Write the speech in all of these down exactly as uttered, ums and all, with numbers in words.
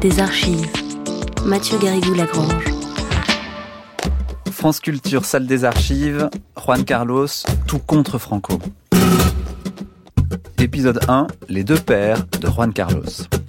des archives. Mathieu Garrigou-Lagrange. France Culture, salle des archives, Juan Carlos, tout contre Franco. Épisode un, les deux pères de Juan Carlos.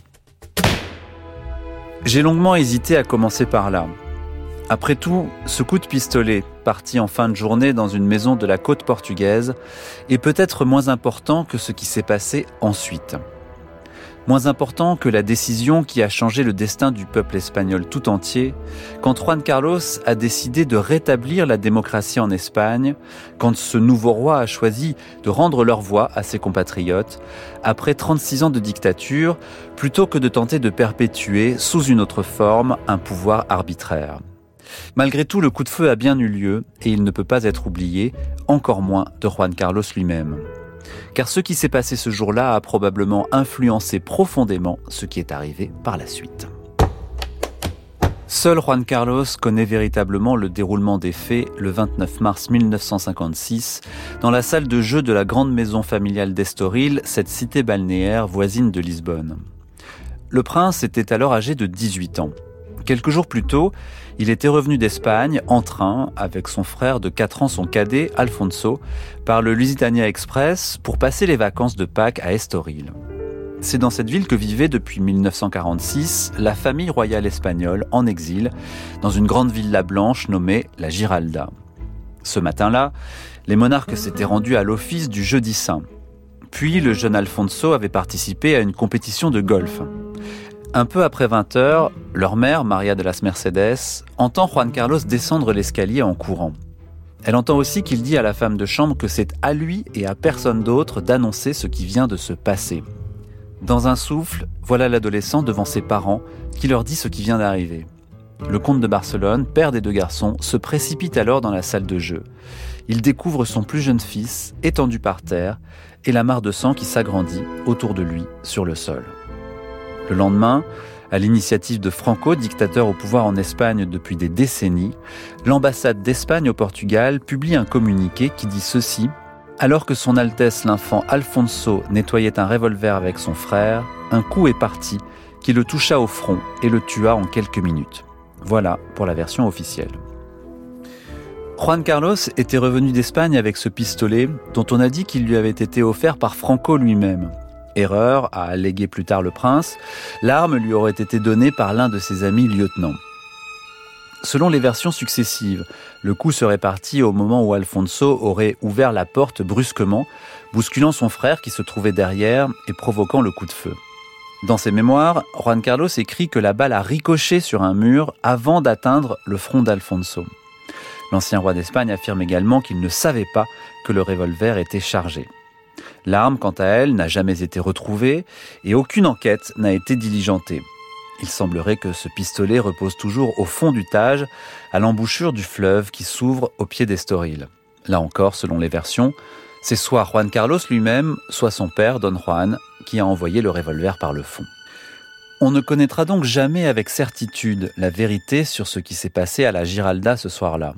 J'ai longuement hésité à commencer par là. Après tout, ce coup de pistolet, parti en fin de journée dans une maison de la côte portugaise, est peut-être moins important que ce qui s'est passé ensuite. Moins important que la décision qui a changé le destin du peuple espagnol tout entier, quand Juan Carlos a décidé de rétablir la démocratie en Espagne, quand ce nouveau roi a choisi de rendre leur voix à ses compatriotes, après trente-six ans de dictature, plutôt que de tenter de perpétuer, sous une autre forme, un pouvoir arbitraire. Malgré tout, le coup de feu a bien eu lieu et il ne peut pas être oublié, encore moins de Juan Carlos lui-même. Car ce qui s'est passé ce jour-là a probablement influencé profondément ce qui est arrivé par la suite. Seul Juan Carlos connaît véritablement le déroulement des faits le vingt-neuf mars mille neuf cent cinquante-six dans la salle de jeu de la grande maison familiale d'Estoril, cette cité balnéaire voisine de Lisbonne. Le prince était alors âgé de dix-huit ans. Quelques jours plus tôt, il était revenu d'Espagne en train avec son frère de quatre ans, son cadet, Alfonso, par le Lusitania Express pour passer les vacances de Pâques à Estoril. C'est dans cette ville que vivait depuis mille neuf cent quarante-six la famille royale espagnole en exil dans une grande villa blanche nommée la Giralda. Ce matin-là, les monarques s'étaient rendus à l'office du Jeudi Saint. Puis le jeune Alfonso avait participé à une compétition de golf. Un peu après vingt heures, leur mère, Maria de las Mercedes, entend Juan Carlos descendre l'escalier en courant. Elle entend aussi qu'il dit à la femme de chambre que c'est à lui et à personne d'autre d'annoncer ce qui vient de se passer. Dans un souffle, voilà l'adolescent devant ses parents qui leur dit ce qui vient d'arriver. Le comte de Barcelone, père des deux garçons, se précipite alors dans la salle de jeu. Il découvre son plus jeune fils, étendu par terre, et la mare de sang qui s'agrandit autour de lui sur le sol. Le lendemain, à l'initiative de Franco, dictateur au pouvoir en Espagne depuis des décennies, l'ambassade d'Espagne au Portugal publie un communiqué qui dit ceci: « Alors que son Altesse l'enfant Alfonso nettoyait un revolver avec son frère, un coup est parti qui le toucha au front et le tua en quelques minutes. » Voilà pour la version officielle. Juan Carlos était revenu d'Espagne avec ce pistolet dont on a dit qu'il lui avait été offert par Franco lui-même. Erreur, a allégué plus tard le prince, l'arme lui aurait été donnée par l'un de ses amis lieutenants. Selon les versions successives, le coup serait parti au moment où Alfonso aurait ouvert la porte brusquement, bousculant son frère qui se trouvait derrière et provoquant le coup de feu. Dans ses mémoires, Juan Carlos écrit que la balle a ricoché sur un mur avant d'atteindre le front d'Alfonso. L'ancien roi d'Espagne affirme également qu'il ne savait pas que le revolver était chargé. L'arme, quant à elle, n'a jamais été retrouvée et aucune enquête n'a été diligentée. Il semblerait que ce pistolet repose toujours au fond du Tage, à l'embouchure du fleuve qui s'ouvre au pied d'Estoril. Là encore, selon les versions, c'est soit Juan Carlos lui-même, soit son père, Don Juan, qui a envoyé le revolver par le fond. On ne connaîtra donc jamais avec certitude la vérité sur ce qui s'est passé à la Giralda ce soir-là.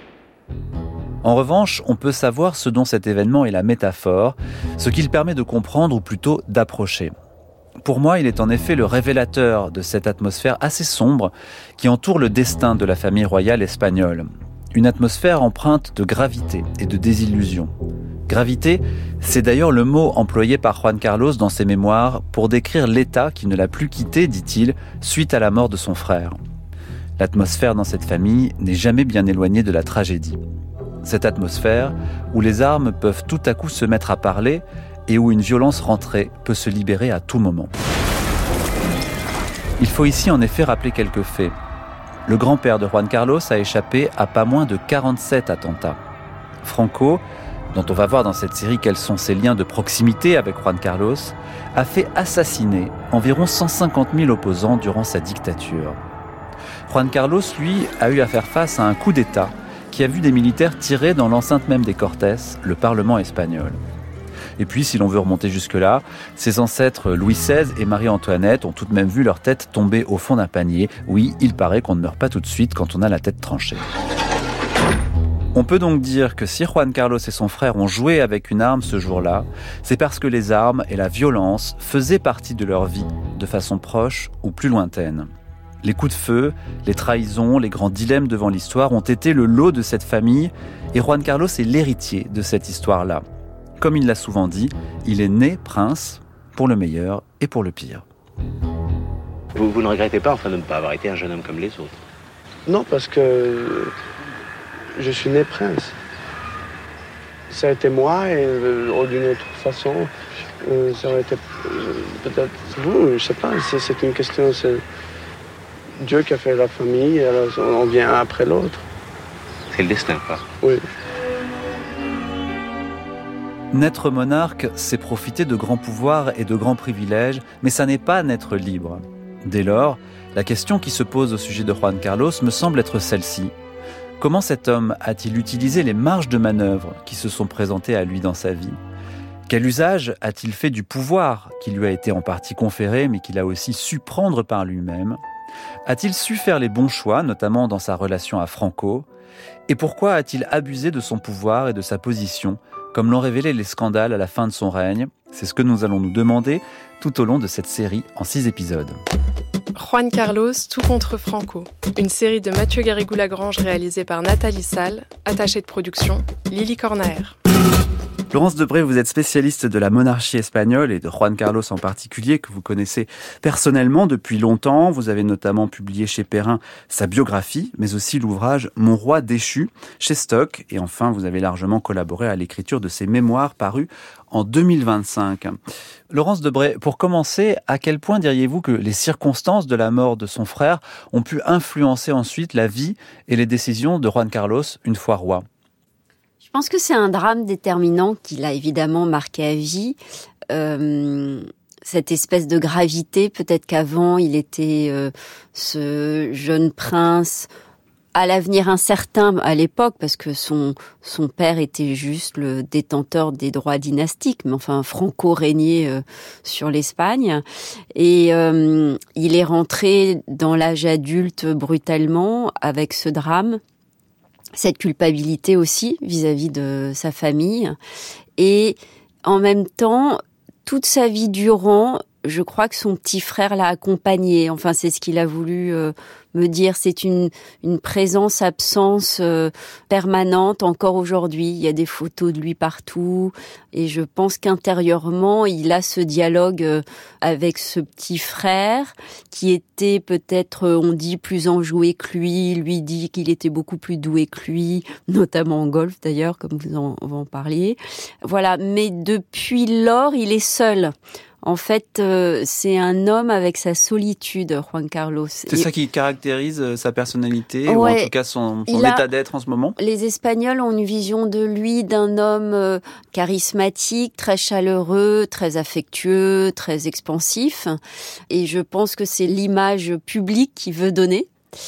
En revanche, on peut savoir ce dont cet événement est la métaphore, ce qu'il permet de comprendre ou plutôt d'approcher. Pour moi, il est en effet le révélateur de cette atmosphère assez sombre qui entoure le destin de la famille royale espagnole. Une atmosphère empreinte de gravité et de désillusion. Gravité, c'est d'ailleurs le mot employé par Juan Carlos dans ses mémoires pour décrire l'état qui ne l'a plus quitté, dit-il, suite à la mort de son frère. L'atmosphère dans cette famille n'est jamais bien éloignée de la tragédie. Cette atmosphère où les armes peuvent tout à coup se mettre à parler et où une violence rentrée peut se libérer à tout moment. Il faut ici en effet rappeler quelques faits. Le grand-père de Juan Carlos a échappé à pas moins de quarante-sept attentats. Franco, dont on va voir dans cette série quels sont ses liens de proximité avec Juan Carlos, a fait assassiner environ cent cinquante mille opposants durant sa dictature. Juan Carlos, lui, a eu à faire face à un coup d'État qui a vu des militaires tirer dans l'enceinte même des Cortes, le Parlement espagnol. Et puis, si l'on veut remonter jusque-là, ses ancêtres Louis seize et Marie-Antoinette ont tout de même vu leur tête tomber au fond d'un panier. Oui, il paraît qu'on ne meurt pas tout de suite quand on a la tête tranchée. On peut donc dire que si Juan Carlos et son frère ont joué avec une arme ce jour-là, c'est parce que les armes et la violence faisaient partie de leur vie de façon proche ou plus lointaine. Les coups de feu, les trahisons, les grands dilemmes devant l'histoire ont été le lot de cette famille et Juan Carlos est l'héritier de cette histoire-là. Comme il l'a souvent dit, il est né prince pour le meilleur et pour le pire. Vous, vous ne regrettez pas enfin de ne pas avoir été un jeune homme comme les autres? Non, parce que je suis né prince. Ça a été moi et euh, d'une autre façon, euh, ça aurait été euh, peut-être vous, je ne sais pas, c'est, c'est une question, c'est Dieu qui a fait la famille, alors on vient un après l'autre. C'est le destin, quoi. Oui. Naître monarque, c'est profiter de grands pouvoirs et de grands privilèges, mais ça n'est pas naître libre. Dès lors, la question qui se pose au sujet de Juan Carlos me semble être celle-ci. Comment cet homme a-t-il utilisé les marges de manœuvre qui se sont présentées à lui dans sa vie ? Quel usage a-t-il fait du pouvoir qui lui a été en partie conféré, mais qu'il a aussi su prendre par lui-même ? A-t-il su faire les bons choix, notamment dans sa relation à Franco ? Et pourquoi a-t-il abusé de son pouvoir et de sa position, comme l'ont révélé les scandales à la fin de son règne ? C'est ce que nous allons nous demander tout au long de cette série en six épisodes. Juan Carlos, tout contre Franco. Une série de Mathieu Garrigou-Lagrange réalisée par Nathalie Salle, attachée de production, Lily Cornaer. Laurence Debré, vous êtes spécialiste de la monarchie espagnole et de Juan Carlos en particulier, que vous connaissez personnellement depuis longtemps. Vous avez notamment publié chez Perrin sa biographie, mais aussi l'ouvrage Mon roi déchu chez Stock. Et enfin, vous avez largement collaboré à l'écriture de ses mémoires parus en deux mille vingt-cinq. Laurence Debré, pour commencer, à quel point diriez-vous que les circonstances de la mort de son frère ont pu influencer ensuite la vie et les décisions de Juan Carlos une fois roi ? Je pense que c'est un drame déterminant qui l'a évidemment marqué à vie. Euh, cette espèce de gravité, peut-être qu'avant il était euh, ce jeune prince à l'avenir incertain à l'époque, parce que son son père était juste le détenteur des droits dynastiques, mais enfin Franco régnait euh, sur l'Espagne, et euh, il est rentré dans l'âge adulte brutalement avec ce drame. Cette culpabilité aussi vis-à-vis de sa famille. Et en même temps, toute sa vie durant, je crois que son petit frère l'a accompagné. Enfin, c'est ce qu'il a voulu euh, me dire. C'est une, une présence-absence euh, permanente encore aujourd'hui. Il y a des photos de lui partout. Et je pense qu'intérieurement, il a ce dialogue euh, avec ce petit frère qui était peut-être, on dit, plus enjoué que lui. Lui dit qu'il était beaucoup plus doué que lui, notamment en golf d'ailleurs, comme vous en, vous en parliez. Voilà. Mais depuis lors, il est seul. En fait, euh, c'est un homme avec sa solitude, Juan Carlos. C'est et... ça qui caractérise sa personnalité, ouais, ou en tout cas son, son état a... d'être en ce moment ? Les Espagnols ont une vision de lui d'un homme euh, charismatique, très chaleureux, très affectueux, très expansif. Et je pense que c'est l'image publique qu'il veut donner.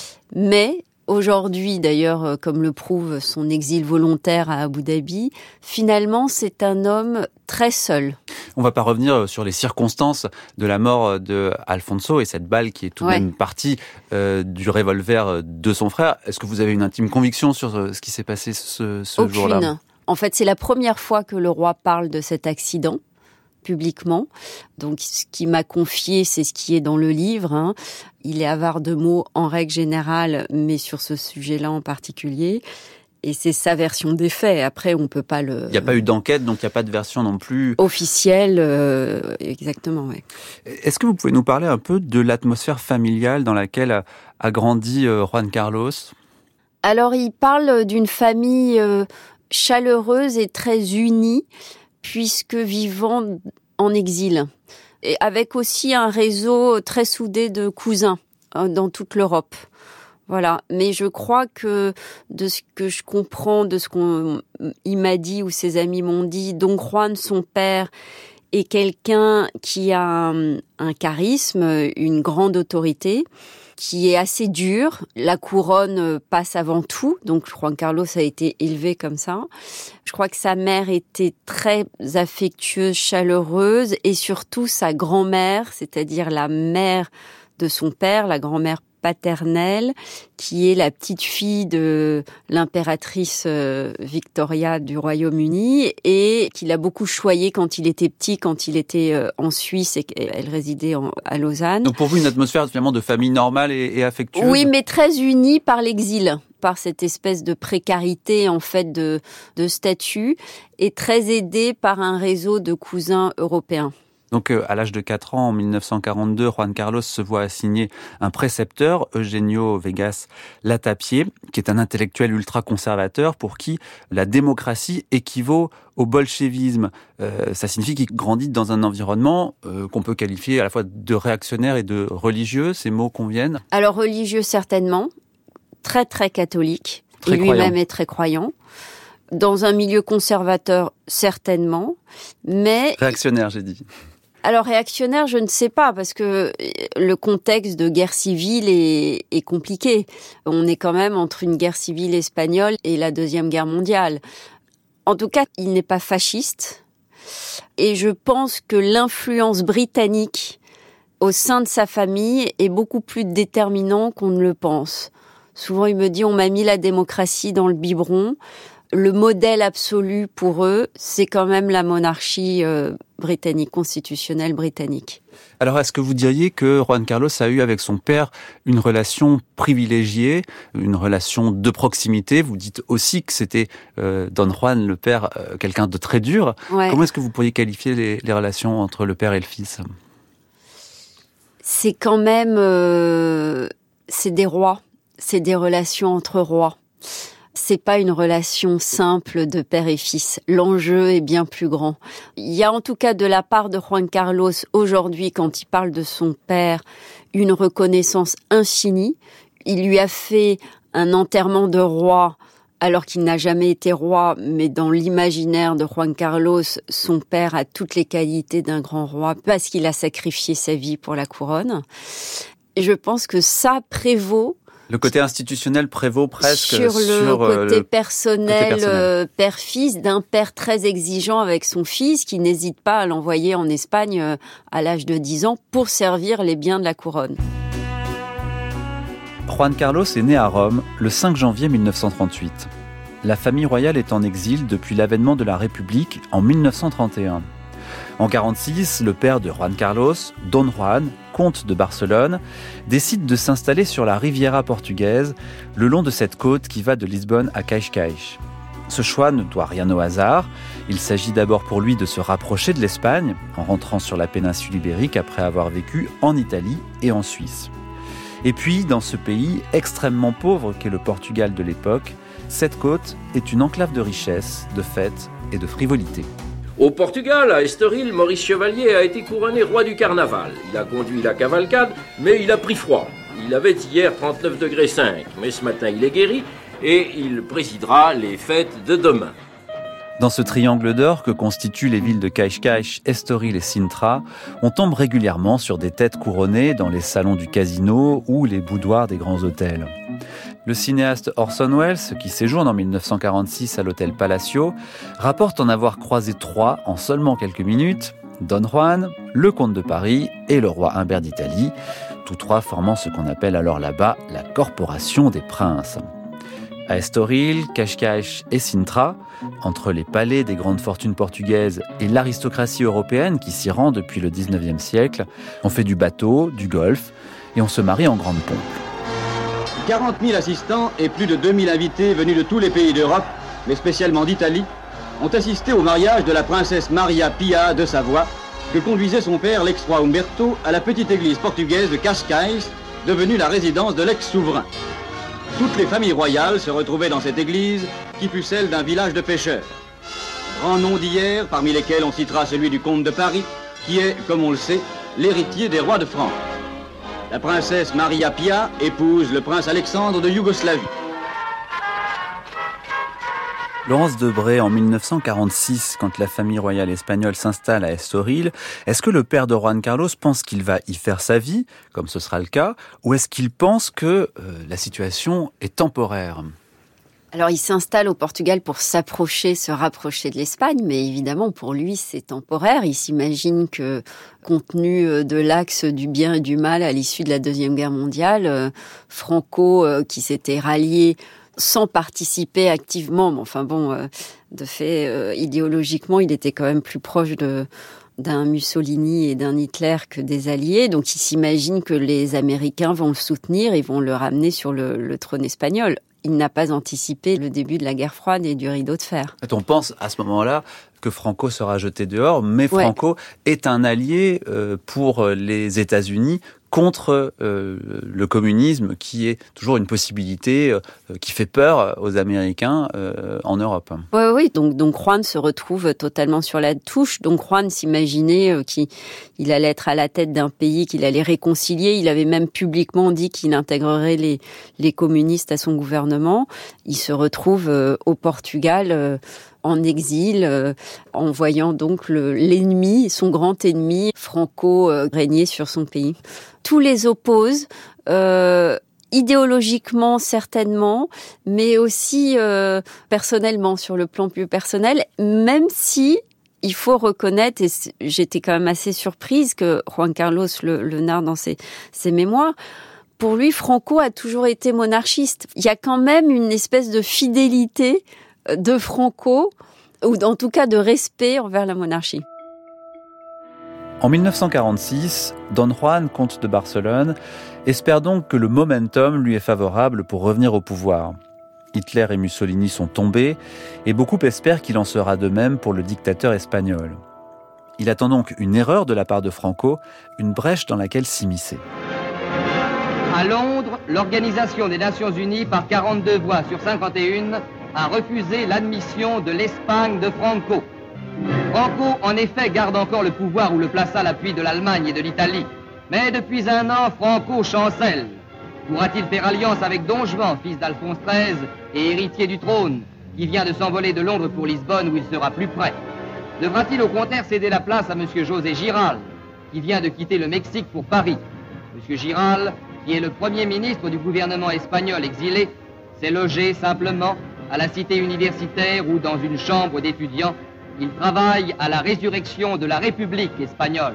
Mais aujourd'hui, d'ailleurs, comme le prouve son exil volontaire à Abu Dhabi, finalement, c'est un homme très seul. On ne va pas revenir sur les circonstances de la mort de Alfonso et cette balle qui est tout de ouais. même partie euh, du revolver de son frère. Est-ce que vous avez une intime conviction sur ce qui s'est passé ce, ce Aucune. jour-là ? En fait, c'est la première fois que le roi parle de cet accident publiquement. Donc, ce qu'il m'a confié, c'est ce qui est dans le livre. Hein. Il est avare de mots en règle générale, mais sur ce sujet-là en particulier. Et c'est sa version des faits. Après, on peut pas le... Il n'y a pas eu d'enquête, donc il n'y a pas de version non plus... officielle, euh, exactement, oui. Est-ce que vous pouvez nous parler un peu de l'atmosphère familiale dans laquelle a, a grandi euh, Juan Carlos ? Alors, il parle d'une famille euh, chaleureuse et très unie, puisque vivant en exil. Et avec aussi un réseau très soudé de cousins hein, dans toute l'Europe. Voilà, mais je crois que de ce que je comprends, de ce qu'on il m'a dit ou ses amis m'ont dit, Don Juan, son père, est quelqu'un qui a un, un charisme, une grande autorité, qui est assez dur. La couronne passe avant tout, donc Juan Carlos a été élevé comme ça. Je crois que sa mère était très affectueuse, chaleureuse, et surtout sa grand-mère, c'est-à-dire la mère de son père, la grand-mère paternelle, qui est la petite fille de l'impératrice Victoria du Royaume-Uni et qu'il a beaucoup choyé quand il était petit, quand il était en Suisse et qu'elle résidait en, à Lausanne. Donc pour vous, une atmosphère finalement de famille normale et, et affectueuse? Oui, mais très unie par l'exil, par cette espèce de précarité en fait de, de statut et très aidée par un réseau de cousins européens. Donc, à l'âge de quatre ans, en mille neuf cent quarante-deux, Juan Carlos se voit assigner un précepteur, Eugenio Vegas Latapié, qui est un intellectuel ultra-conservateur pour qui la démocratie équivaut au bolchevisme. Euh, ça signifie qu'il grandit dans un environnement euh, qu'on peut qualifier à la fois de réactionnaire et de religieux. Ces mots conviennent? Alors, religieux, certainement. Très, très catholique. Très Il lui-même croyant. est très croyant. Dans un milieu conservateur, certainement. Mais... Réactionnaire, j'ai dit. Alors réactionnaire, je ne sais pas, parce que le contexte de guerre civile est, est compliqué. On est quand même entre une guerre civile espagnole et la Deuxième Guerre mondiale. En tout cas, il n'est pas fasciste. Et je pense que l'influence britannique au sein de sa famille est beaucoup plus déterminante qu'on ne le pense. Souvent, il me dit, on m'a mis la démocratie dans le biberon. Le modèle absolu pour eux, c'est quand même la monarchie euh, britannique, constitutionnelle britannique. Alors, est-ce que vous diriez que Juan Carlos a eu avec son père une relation privilégiée, une relation de proximité? Vous dites aussi que c'était euh, Don Juan, le père, euh, quelqu'un de très dur. Ouais. Comment est-ce que vous pourriez qualifier les, les relations entre le père et le fils? C'est quand même... Euh, c'est des rois. C'est des relations entre rois. C'est pas une relation simple de père et fils. L'enjeu est bien plus grand. Il y a en tout cas de la part de Juan Carlos aujourd'hui, quand il parle de son père, une reconnaissance infinie. Il lui a fait un enterrement de roi alors qu'il n'a jamais été roi, mais dans l'imaginaire de Juan Carlos, son père a toutes les qualités d'un grand roi parce qu'il a sacrifié sa vie pour la couronne. Et je pense que ça prévaut. Le côté institutionnel prévaut presque sur le sur, côté, euh, le personnel, côté personnel. Euh, père-fils, d'un père très exigeant avec son fils qui n'hésite pas à l'envoyer en Espagne euh, à l'âge de dix ans pour servir les biens de la couronne. Juan Carlos est né à Rome le cinq janvier mille neuf cent trente-huit. La famille royale est en exil depuis l'avènement de la République en mille neuf cent trente et un. En quarante-six, le père de Juan Carlos, Don Juan, comte de Barcelone, décide de s'installer sur la Riviera portugaise, le long de cette côte qui va de Lisbonne à Cascais. Ce choix ne doit rien au hasard. Il s'agit d'abord pour lui de se rapprocher de l'Espagne, en rentrant sur la péninsule ibérique après avoir vécu en Italie et en Suisse. Et puis, dans ce pays extrêmement pauvre qu'est le Portugal de l'époque, cette côte est une enclave de richesse, de fêtes et de frivolité. Au Portugal, à Estoril, Maurice Chevalier a été couronné roi du carnaval. Il a conduit la cavalcade, mais il a pris froid. Il avait hier trente-neuf degrés cinq, mais ce matin il est guéri et il présidera les fêtes de demain. Dans ce triangle d'or que constituent les villes de Cascais, Estoril et Sintra, on tombe régulièrement sur des têtes couronnées dans les salons du casino ou les boudoirs des grands hôtels. Le cinéaste Orson Welles, qui séjourne en mille neuf cent quarante-six à l'hôtel Palacio, rapporte en avoir croisé trois en seulement quelques minutes, Don Juan, le comte de Paris et le roi Humbert d'Italie, tous trois formant ce qu'on appelle alors là-bas la corporation des princes. À Estoril, Cascais et Sintra, entre les palais des grandes fortunes portugaises et l'aristocratie européenne qui s'y rend depuis le dix-neuvième siècle, on fait du bateau, du golf et on se marie en grande pompe. quarante mille assistants et plus de deux mille invités venus de tous les pays d'Europe, mais spécialement d'Italie, ont assisté au mariage de la princesse Maria Pia de Savoie, que conduisait son père, l'ex-roi Umberto, à la petite église portugaise de Cascais, devenue la résidence de l'ex-souverain. Toutes les familles royales se retrouvaient dans cette église, qui fut celle d'un village de pêcheurs. Grand nom d'hier, parmi lesquels on citera celui du comte de Paris, qui est, comme on le sait, l'héritier des rois de France. La princesse Maria Pia épouse le prince Alexandre de Yougoslavie. Laurence Debré, en mille neuf cent quarante-six, quand la famille royale espagnole s'installe à Estoril, est-ce que le père de Juan Carlos pense qu'il va y faire sa vie, comme ce sera le cas, ou est-ce qu'il pense que euh, la situation est temporaire ? Alors, il s'installe au Portugal pour s'approcher, se rapprocher de l'Espagne, mais évidemment, pour lui, c'est temporaire. Il s'imagine que, compte tenu de l'axe du bien et du mal à l'issue de la Deuxième Guerre mondiale, Franco, qui s'était rallié sans participer activement, mais enfin bon, de fait, idéologiquement, il était quand même plus proche de... d'un Mussolini et d'un Hitler que des alliés. Donc, il s'imagine que les Américains vont le soutenir et vont le ramener sur le, le trône espagnol. Il n'a pas anticipé le début de la guerre froide et du rideau de fer. On pense à ce moment-là que Franco sera jeté dehors, mais Franco ouais. est un allié euh, pour les États-Unis contre euh, le communisme, qui est toujours une possibilité euh, qui fait peur aux Américains euh, en Europe. Oui, oui. Donc, donc Juan se retrouve totalement sur la touche. Donc Juan s'imaginait euh, qu'il il allait être à la tête d'un pays, qu'il allait réconcilier. Il avait même publiquement dit qu'il intégrerait les, les communistes à son gouvernement. Il se retrouve euh, au Portugal euh, en exil, euh, en voyant donc le, l'ennemi, son grand ennemi, Franco, euh, régner sur son pays. Tous les opposent, euh, idéologiquement certainement, mais aussi euh, personnellement, sur le plan plus personnel, même si il faut reconnaître, et j'étais quand même assez surprise que Juan Carlos le, le narre dans ses, ses mémoires, pour lui, Franco a toujours été monarchiste. Il y a quand même une espèce de fidélité de Franco, ou en tout cas de respect envers la monarchie. En dix-neuf cent quarante-six, Don Juan, comte de Barcelone, espère donc que le momentum lui est favorable pour revenir au pouvoir. Hitler et Mussolini sont tombés, et beaucoup espèrent qu'il en sera de même pour le dictateur espagnol. Il attend donc une erreur de la part de Franco, une brèche dans laquelle s'immiscer. À Londres, l'Organisation des Nations Unies, par quarante-deux voix sur cinquante et un, a refusé l'admission de l'Espagne de Franco. Franco, en effet, garde encore le pouvoir où le plaça l'appui de l'Allemagne et de l'Italie. Mais depuis un an, Franco chancelle. Pourra-t-il faire alliance avec Don Juan, fils d'Alphonse treize et héritier du trône, qui vient de s'envoler de Londres pour Lisbonne où il sera plus près? Devra-t-il au contraire céder la place à M. José Giral, qui vient de quitter le Mexique pour Paris? M. Giral, qui est le premier ministre du gouvernement espagnol exilé, s'est logé simplement à la cité universitaire où, dans une chambre d'étudiants, il travaille à la résurrection de la République espagnole.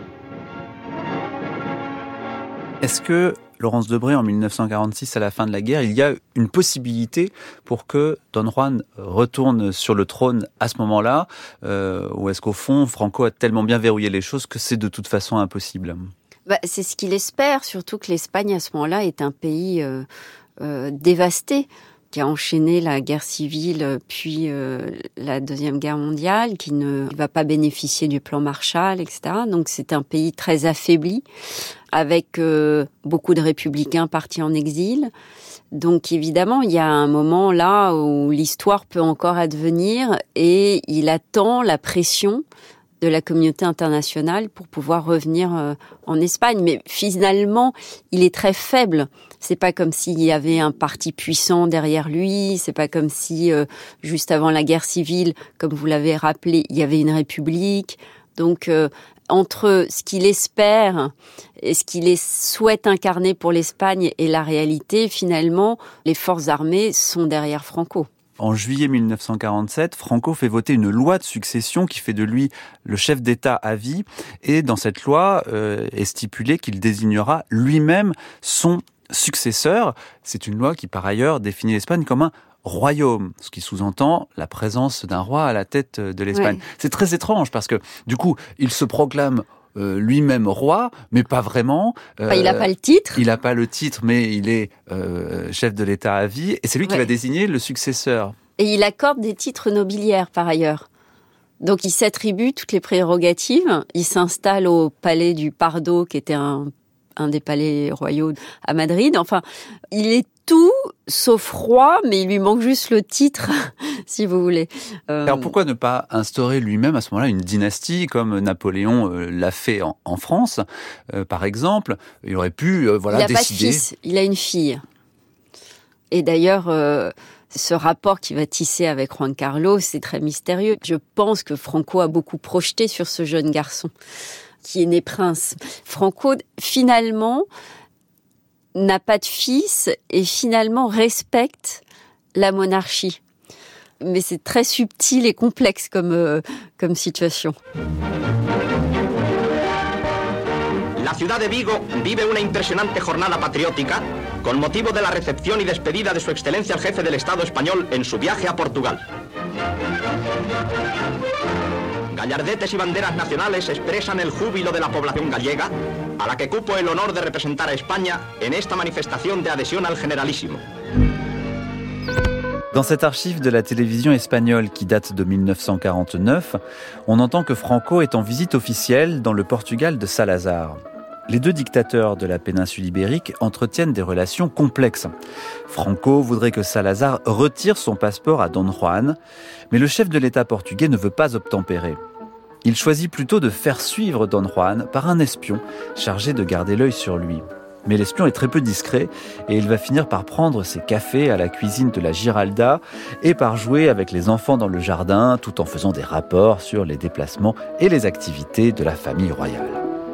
Est-ce que, Laurence Debré, en dix-neuf cent quarante-six, à la fin de la guerre, il y a une possibilité pour que Don Juan retourne sur le trône à ce moment-là, euh, ou est-ce qu'au fond, Franco a tellement bien verrouillé les choses que c'est de toute façon impossible? Bah, c'est ce qu'il espère, surtout que l'Espagne, à ce moment-là, est un pays euh, euh, dévasté, qui a enchaîné la guerre civile, puis euh, la Deuxième Guerre mondiale, qui ne va pas bénéficier du plan Marshall, et cetera. Donc c'est un pays très affaibli, avec euh, beaucoup de républicains partis en exil. Donc évidemment, il y a un moment là où l'histoire peut encore advenir, et il attend la pression de la communauté internationale pour pouvoir revenir euh, en Espagne. Mais finalement, il est très faible. C'est pas comme s'il y avait un parti puissant derrière lui. C'est pas comme si, euh, juste avant la guerre civile, comme vous l'avez rappelé, il y avait une république. Donc, euh, entre ce qu'il espère et ce qu'il souhaite incarner pour l'Espagne et la réalité, finalement, les forces armées sont derrière Franco. En juillet dix-neuf cent quarante-sept, Franco fait voter une loi de succession qui fait de lui le chef d'État à vie. Et dans cette loi euh, est stipulé qu'il désignera lui-même son successeur. C'est une loi qui, par ailleurs, définit l'Espagne comme un royaume, ce qui sous-entend la présence d'un roi à la tête de l'Espagne. Ouais. C'est très étrange parce que, du coup, il se proclame Euh, lui-même roi, mais pas vraiment. Euh, il n'a pas le titre. Il n'a pas le titre, mais il est euh, chef de l'État à vie, et c'est lui qui ouais. va désigner le successeur. Et il accorde des titres nobiliaires, par ailleurs. Donc il s'attribue toutes les prérogatives. Il s'installe au palais du Pardo, qui était un, un des palais royaux à Madrid. Enfin, il est tout sauf roi, mais il lui manque juste le titre, si vous voulez. Euh... Alors pourquoi ne pas instaurer lui-même à ce moment-là une dynastie comme Napoléon euh, l'a fait en, en France, euh, par exemple? Il aurait pu euh, voilà, il a décider... Il n'a pas de fils, il a une fille. Et d'ailleurs, euh, ce rapport qu'il va tisser avec Juan Carlos, c'est très mystérieux. Je pense que Franco a beaucoup projeté sur ce jeune garçon qui est né prince. Franco, finalement, n'a pas de fils et finalement respecte la monarchie. mais c'est très subtil et complexe comme, euh, comme situation. La ciudad de Vigo vive una impresionante jornada patriótica con motivo de la recepción y despedida de su excelencia el jefe del Estado español en su viaje a Portugal. Gallardetes y banderas nacionales expresan el júbilo de la población gallega, a la que cupo el honor de representar a España en esta manifestación de adhesión al Generalísimo. Dans cette archive de la télévision espagnole qui date de dix-neuf cent quarante-neuf, on entend que Franco est en visite officielle dans le Portugal de Salazar. Les deux dictateurs de la péninsule ibérique entretiennent des relations complexes. Franco voudrait que Salazar retire son passeport à Don Juan, mais le chef de l'État portugais ne veut pas obtempérer. Il choisit plutôt de faire suivre Don Juan par un espion chargé de garder l'œil sur lui. Mais l'espion est très peu discret et il va finir par prendre ses cafés à la cuisine de la Giralda et par jouer avec les enfants dans le jardin tout en faisant des rapports sur les déplacements et les activités de la famille royale.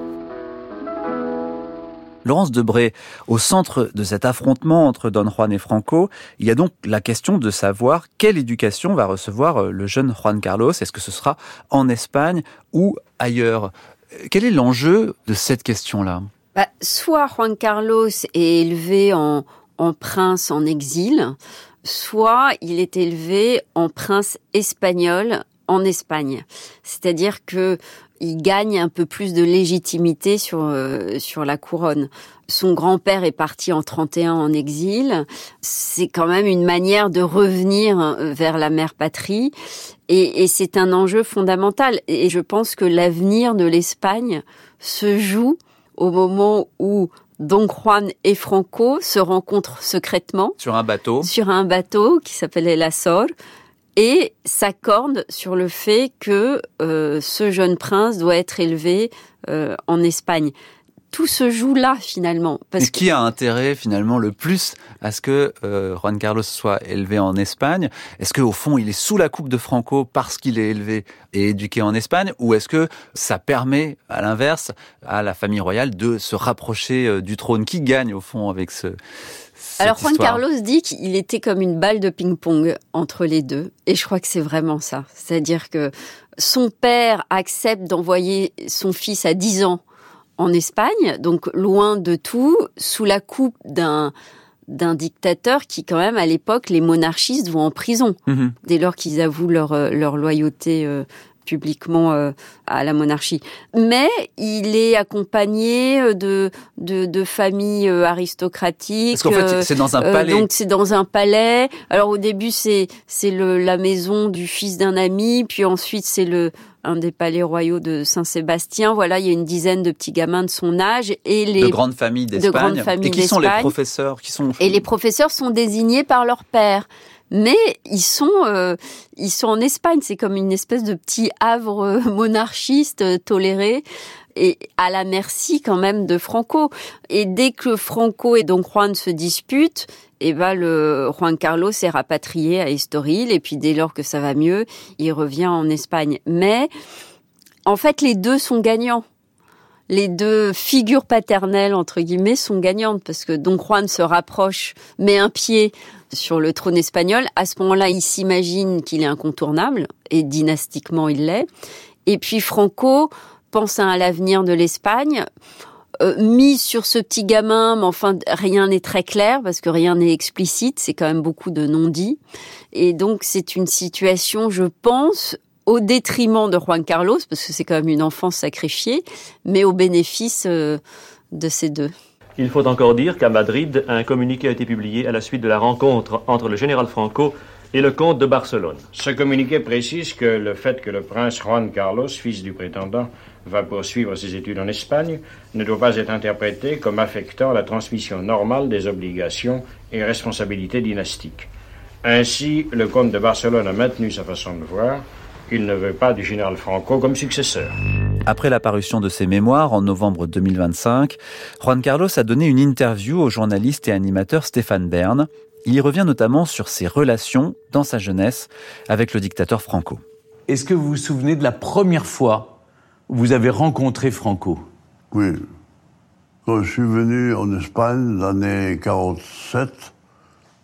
Laurence Debré, au centre de cet affrontement entre Don Juan et Franco, il y a donc la question de savoir quelle éducation va recevoir le jeune Juan Carlos. Est-ce que ce sera en Espagne ou ailleurs ? Quel est l'enjeu de cette question-là ? Bah, soit Juan Carlos est élevé en, en prince en exil, soit il est élevé en prince espagnol en Espagne. C'est-à-dire que il gagne un peu plus de légitimité sur euh, sur la couronne. Son grand-père est parti en trente et un en exil. C'est quand même une manière de revenir vers la mère patrie. Et, et c'est un enjeu fondamental. Et je pense que l'avenir de l'Espagne se joue au moment où Don Juan et Franco se rencontrent secrètement. Sur un bateau. Sur un bateau qui s'appelle El Azor. Et s'accordent sur le fait que euh, ce jeune prince doit être élevé euh, en Espagne. Tout se joue là, finalement. Parce Et qui a intérêt, finalement, le plus à ce que euh, Juan Carlos soit élevé en Espagne ? Est-ce qu'au fond, il est sous la coupe de Franco parce qu'il est élevé et éduqué en Espagne ? Ou est-ce que ça permet, à l'inverse, à la famille royale de se rapprocher euh, du trône ? Qui gagne, au fond, avec ce... Alors Juan Carlos dit qu'il était comme une balle de ping-pong entre les deux, et je crois que c'est vraiment ça. C'est-à-dire que son père accepte d'envoyer son fils à dix ans en Espagne, donc loin de tout, sous la coupe d'un d'un dictateur qui, quand même, à l'époque, les monarchistes vont en prison, mmh. dès lors qu'ils avouent leur, leur loyauté euh, publiquement euh, à la monarchie. Mais il est accompagné de de, de familles euh, aristocratiques. Parce qu'en fait, c'est dans un palais. Euh, donc c'est dans un palais. Alors au début, c'est c'est le la maison du fils d'un ami, puis ensuite c'est le un des palais royaux de Saint-Sébastien. Voilà, il y a une dizaine de petits gamins de son âge et les de grandes familles d'Espagne. De grandes familles et qui d'Espagne. sont les professeurs qui sont Et les professeurs sont désignés par leur père. Mais ils sont, euh, ils sont en Espagne. C'est comme une espèce de petit havre euh, monarchiste euh, toléré et à la merci quand même de Franco. Et dès que Franco et Don Juan se disputent, et ben le Juan Carlos est rapatrié à Estoril. Et puis dès lors que ça va mieux, il revient en Espagne. Mais en fait, les deux sont gagnants. Les deux figures paternelles, entre guillemets, sont gagnantes parce que Don Juan se rapproche, met un pied sur le trône espagnol. À ce moment-là, il s'imagine qu'il est incontournable et dynastiquement, il l'est. Et puis Franco pense à l'avenir de l'Espagne, euh, mise sur ce petit gamin, mais enfin, rien n'est très clair parce que rien n'est explicite. C'est quand même beaucoup de non-dits. Et donc, c'est une situation, je pense, au détriment de Juan Carlos, parce que c'est quand même une enfance sacrifiée, mais au bénéfice euh, de ces deux. Il faut encore dire qu'à Madrid, un communiqué a été publié à la suite de la rencontre entre le général Franco et le comte de Barcelone. Ce communiqué précise que le fait que le prince Juan Carlos, fils du prétendant, va poursuivre ses études en Espagne, ne doit pas être interprété comme affectant la transmission normale des obligations et responsabilités dynastiques. Ainsi, le comte de Barcelone a maintenu sa façon de voir. Il ne veut pas du général Franco comme successeur. Après la parution de ses mémoires en novembre deux mille vingt-cinq, Juan Carlos a donné une interview au journaliste et animateur Stéphane Bern. Il y revient notamment sur ses relations dans sa jeunesse avec le dictateur Franco. Est-ce que vous vous souvenez de la première fois où vous avez rencontré Franco ? Oui. Quand je suis venu en Espagne, l'année quarante-sept,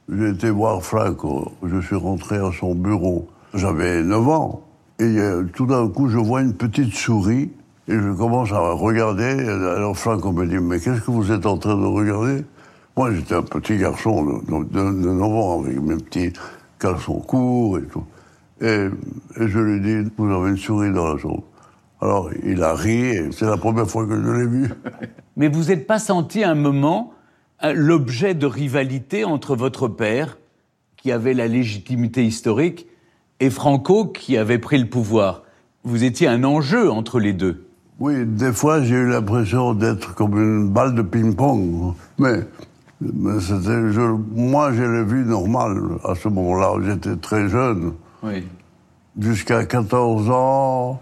J'ai été voir Franco. Je suis rentré à son bureau. J'avais neuf ans. Et euh, tout d'un coup, je vois une petite souris. Et je commence à regarder. Alors Franco me dit, mais qu'est-ce que vous êtes en train de regarder? Moi, j'étais un petit garçon de, de, de neuf ans, avec mes petits caleçons courts et tout. Et, et je lui dis, vous avez une souris dans la jambe. Alors, il a ri, et c'est la première fois que je l'ai vu. Mais vous n'êtes pas senti un moment l'objet de rivalité entre votre père, qui avait la légitimité historique, et Franco, qui avait pris le pouvoir? Vous étiez un enjeu entre les deux. Oui, des fois, j'ai eu l'impression d'être comme une balle de ping-pong. Mais, mais c'était, je, moi, je l'ai vu normal à ce moment-là. J'étais très jeune. Oui. Jusqu'à quatorze ans,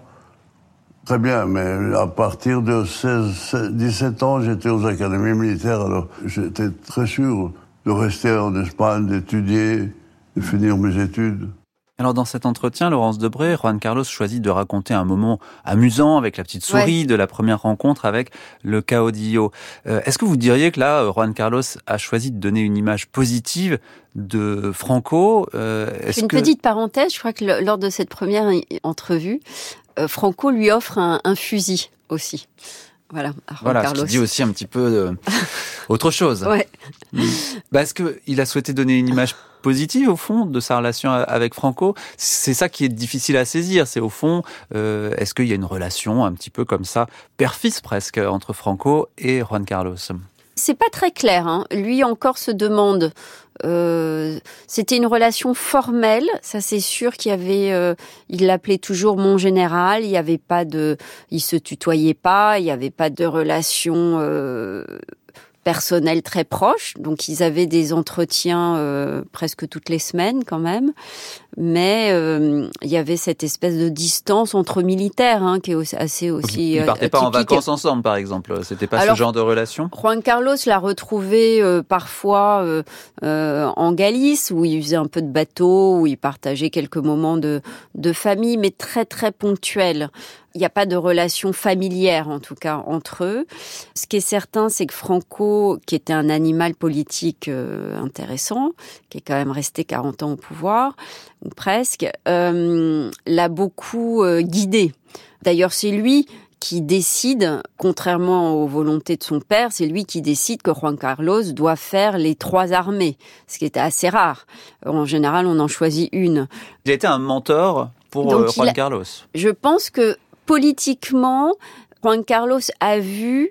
très bien, mais à partir de seize, dix-sept ans, j'étais aux académies militaires, alors j'étais très sûr de rester en Espagne, d'étudier, de finir mes études. Alors dans cet entretien, Laurence Debré, Juan Carlos choisit de raconter un moment amusant avec la petite souris ouais. de la première rencontre avec le caudillo. Euh, est-ce que vous diriez que là, Juan Carlos a choisi de donner une image positive de Franco? euh, est-ce Une que... petite parenthèse, je crois que le, lors de cette première entrevue, euh, Franco lui offre un, un fusil aussi. Voilà, à Juan voilà Carlos. Ce qui dit aussi un petit peu euh, autre chose. Ouais. Bah, est-ce qu'il a souhaité donner une image positive, au fond, de sa relation avec Franco? C'est ça qui est difficile à saisir. C'est, au fond, euh, est-ce qu'il y a une relation un petit peu comme ça, père-fils presque, entre Franco et Juan Carlos? C'est pas très clair, hein. Lui encore se demande. Euh, c'était une relation formelle, ça c'est sûr qu'il y avait. Euh, il l'appelait toujours mon général. Il y avait pas de, il se tutoyait pas. Il y avait pas de relation euh, personnelle très proche. Donc ils avaient des entretiens euh, presque toutes les semaines quand même. Mais euh, il y avait cette espèce de distance entre militaires, hein, qui est assez aussi. Ils partaient pas atypique. en vacances ensemble, par exemple. C'était pas Alors, ce genre de relation. Juan Carlos l'a retrouvé euh, parfois euh, euh, en Galice, où il faisait un peu de bateau, où il partageait quelques moments de de famille, mais très très ponctuels. Il n'y a pas de relation familière, en tout cas, entre eux. Ce qui est certain, c'est que Franco, qui était un animal politique euh, intéressant, qui est quand même resté quarante ans au pouvoir, ou presque, euh, l'a beaucoup euh, guidé. D'ailleurs, c'est lui qui décide, contrairement aux volontés de son père, c'est lui qui décide que Juan Carlos doit faire les trois armées, ce qui était assez rare. En général, on en choisit une. Il a été un mentor pour Donc, Juan a, Carlos. Je pense que politiquement, Juan Carlos a vu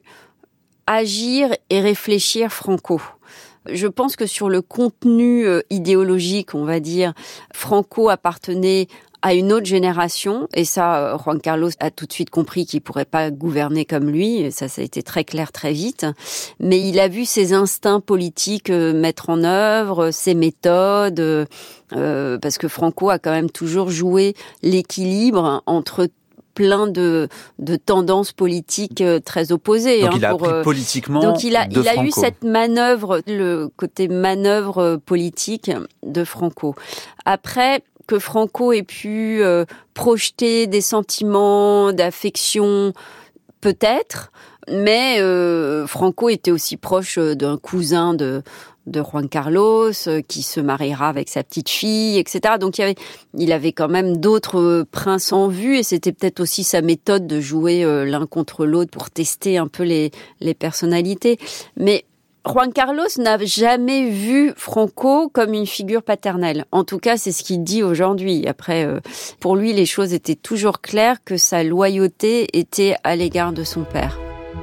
agir et réfléchir Franco. Je pense que sur le contenu idéologique, on va dire, Franco appartenait à une autre génération, et ça, Juan Carlos a tout de suite compris qu'il pourrait pas gouverner comme lui, et ça, ça a été très clair très vite, mais il a vu ses instincts politiques mettre en œuvre, ses méthodes, euh, parce que Franco a quand même toujours joué l'équilibre entre plein de, de tendances politiques très opposées. Donc hein, il a pour, appris politiquement donc il a, de il a Franco. eu cette manœuvre, le côté manœuvre politique de Franco. Après, que Franco ait pu euh, projeter des sentiments d'affection, peut-être, mais euh, Franco était aussi proche d'un cousin de de Juan Carlos, euh, qui se mariera avec sa petite fille, et cetera. Donc il y avait, il avait quand même d'autres euh, princes en vue, et c'était peut-être aussi sa méthode de jouer euh, l'un contre l'autre pour tester un peu les les personnalités. Mais Juan Carlos n'a jamais vu Franco comme une figure paternelle. En tout cas, c'est ce qu'il dit aujourd'hui. Après, euh, pour lui, les choses étaient toujours claires, que sa loyauté était à l'égard de son père.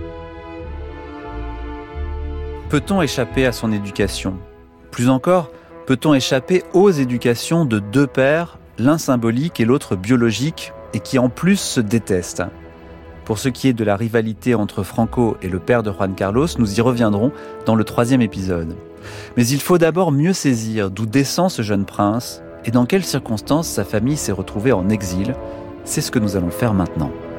Peut-on échapper à son éducation? Plus encore, peut-on échapper aux éducations de deux pères, l'un symbolique et l'autre biologique, et qui en plus se détestent? Pour ce qui est de la rivalité entre Franco et le père de Juan Carlos, nous y reviendrons dans le troisième épisode. Mais il faut d'abord mieux saisir d'où descend ce jeune prince et dans quelles circonstances sa famille s'est retrouvée en exil. C'est ce que nous allons faire maintenant.